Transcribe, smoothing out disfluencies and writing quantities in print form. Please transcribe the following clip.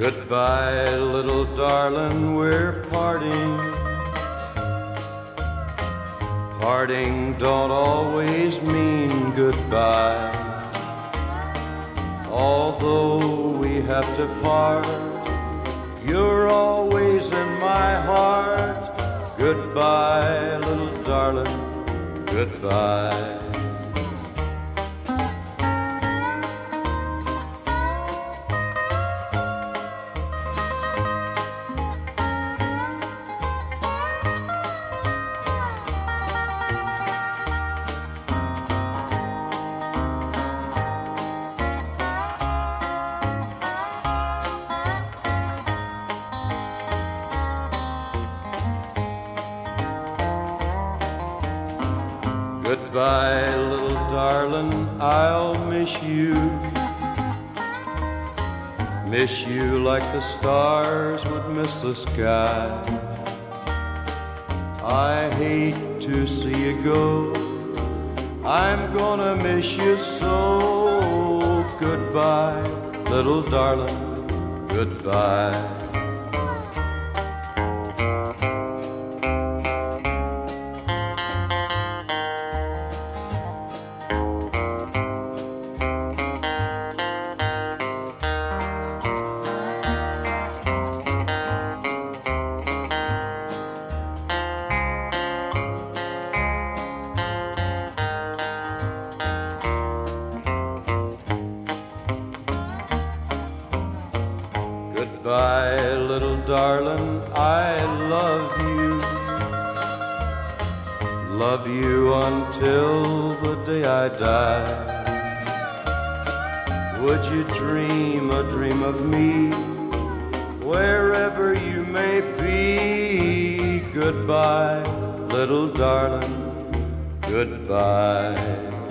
Goodbye, little darling, we're parting. Parting don't always mean goodbye. Although we have to part, you're always in my heart. Goodbye, little darling, goodbye. Goodbye, little darling, I'll miss you. Miss you like the stars would miss the sky. I hate to see you go, I'm gonna miss you so. Goodbye, little darling, goodbye. Goodbye, little darling, I love you. Love you until the day I die. Would you dream a dream of me, wherever you may be? Goodbye, little darling, goodbye.